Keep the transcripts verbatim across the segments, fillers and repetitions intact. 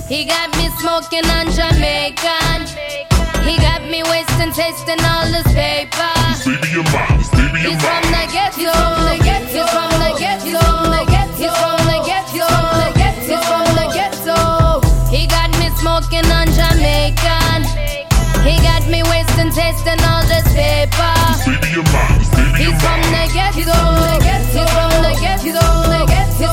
He got me smoking on Jamaican. He got me wasting, tasting all this paper. Baby, your mom, baby, your He's mom. from the ghetto. He's from the ghetto. He's from the ghetto. He's from the ghetto. He got me smoking on Jamaican. He got me wasting, tasting all this paper. Baby, your mom, baby, your He's from mom. the ghetto. He's from the ghetto. He's from the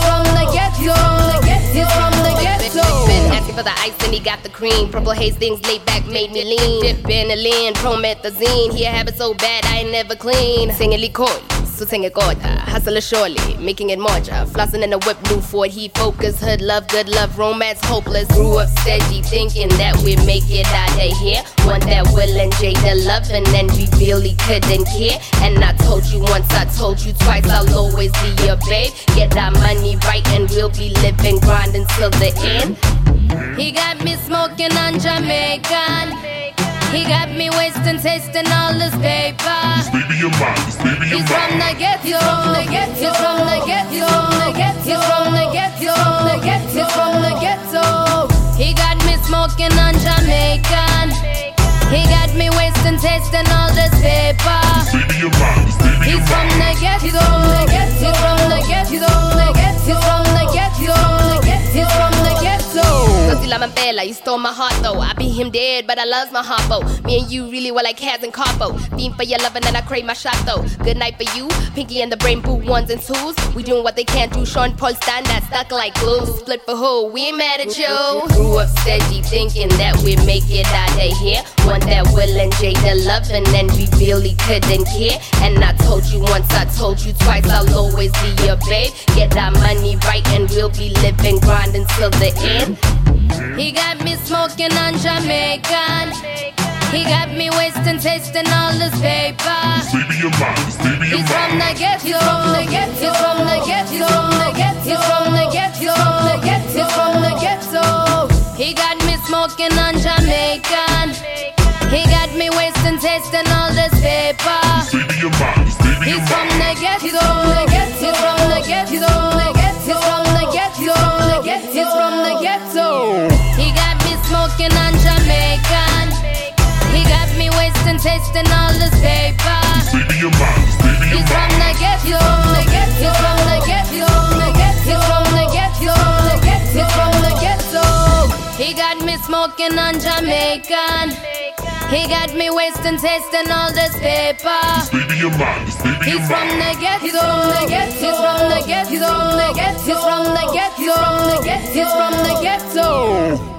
ghetto. He's from the ghetto. Been asking for the ice and he got the cream. Purple haze things laid back made me lean. Dip in a lean, promethazine. He a habit so bad I ain't never clean. Singing likoi, so sing it gorda. Hustle surely, making it morja. Flossing in the whip, new Ford. He focus, hood love, good love, romance hopeless. Grew up steady, thinking that we'd make it out of here. One that Will and Jada love, and then we really couldn't care. And I told you once, I told you twice, I'll always be your babe. Get our money right and we'll be living, grinding till the end. He got me smoking on Jamaican. He got me wasting, tasting all this paper. Baby, your mom, baby, your He's from mom. the ghetto. He's from the ghetto. He's from the ghetto. He's from the ghetto. He got me smoking on Jamaican. He got me wasting, tasting all this paper. Baby, your mom, baby, your He's from mom. the ghetto. He's from the ghetto. He's from the ghetto. He's from the ghetto. Pussy like Mandela, you stole my heart though. I be him dead, but I love my heart though. Me and you really were like Kaz and Carbo. Fiend for your loving and I crave my shot though. Good night for you, Pinky and the brain boot ones and twos. We doing what they can't do. Sean Paul standard stuck like glue. Split for who? We ain't mad at you. Grew up steady, thinking that we'd make it out of here. One that Will and Jada love, and then we really couldn't care. And I told you once, I told you twice, I'll always be your babe. Get our money right and we'll be living, grinding till the end. He got me smoking on Jamaican. He got me wasting, tasting all this paper. Baby, your mom, baby, your He's from mom. the ghetto. He's from the ghetto. He's from the ghetto. He's from the ghetto. He got me smoking on Jamaican. He got me wasting, tasting all this paper. Baby, your mom, baby, your He's from mom. the ghetto. He's from the ghetto. He's from the ghetto. He's from the ghetto. He got me smoking on Jamaican. He got me wasting, tasting all this paper. Baby, your mom, baby, your He's from mom. the ghetto. He's from the ghetto. He's from the ghetto. He's from the ghetto. He got me smoking on Jamaican. He got me wasting, tasting all this paper. Baby, your mom, baby, your He's from mom. the ghetto. He's from the ghetto. He's from the ghetto. He's from the ghetto. He's from the ghetto.